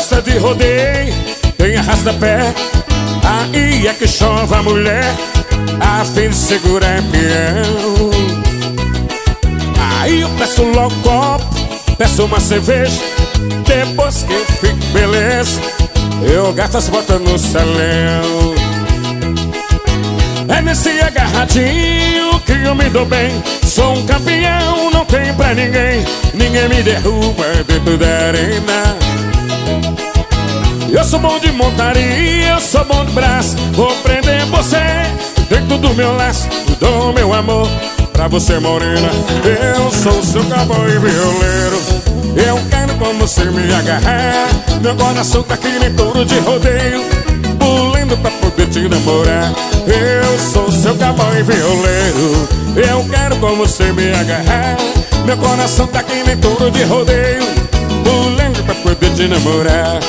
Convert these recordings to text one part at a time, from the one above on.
festa de rodeio, tem arrasta-pé. Aí é que chove a mulher, a fim de segurar peão. Aí eu peço logo copo, peço uma cerveja. Depois que eu fico beleza, eu gasto as botas no salão. É nesse agarradinho que eu me dou bem. Sou um campeão, não tem pra ninguém. Ninguém me derruba dentro da arena. Eu sou bom de montaria, eu sou bom de braço. Vou prender você dentro do meu laço. Dou meu amor pra você, morena. Eu sou o seu cowboy violeiro. Eu quero como você me agarrar. Meu coração tá aqui nem touro de rodeio, pulando pra poder te namorar. Eu sou o seu cowboy violeiro. Eu quero como você me agarrar. Meu coração tá aqui nem touro de rodeio, pulando pra poder te namorar.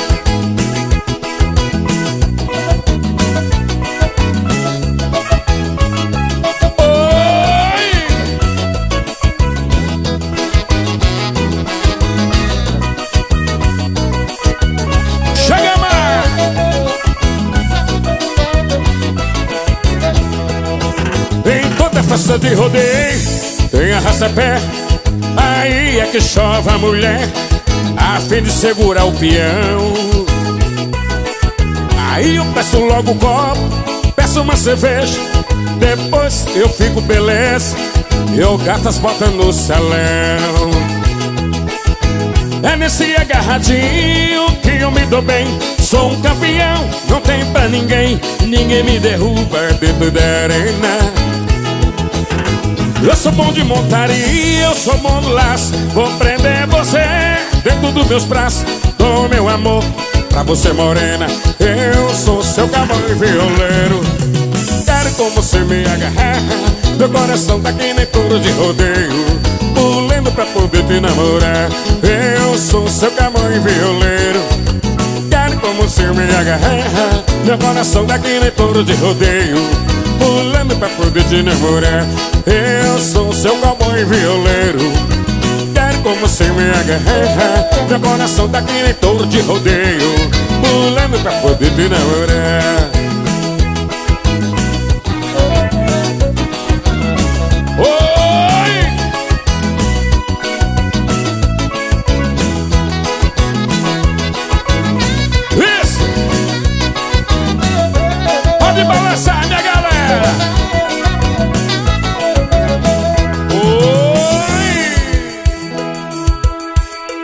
Festa de rodeio, tem arrasta-pé. Aí é que chove a mulher, a fim de segurar o peão. Aí eu peço logo um copo, peço uma cerveja. Depois eu fico beleza, eu gasto as botas no salão. É nesse agarradinho que eu me dou bem. Sou um campeão, não tem pra ninguém. Ninguém me derruba dentro da arena. Eu sou bom de montaria, eu sou bom do laço. Vou prender você dentro dos meus braços. Dou meu amor pra você, morena. Eu sou seu cowboy violeiro. Quero como você me agarrar. Meu coração tá que nem touro de rodeio, pulando pra poder te namorar. Eu sou seu cowboy violeiro. Quero como você me agarrar. Meu coração tá que nem touro de rodeio, pulando pra poder te namorar. Eu sou o seu cowboy violeiro. Quero como você me agarrar. Meu coração tá que nem touro de rodeio, pulando pra poder te namorar.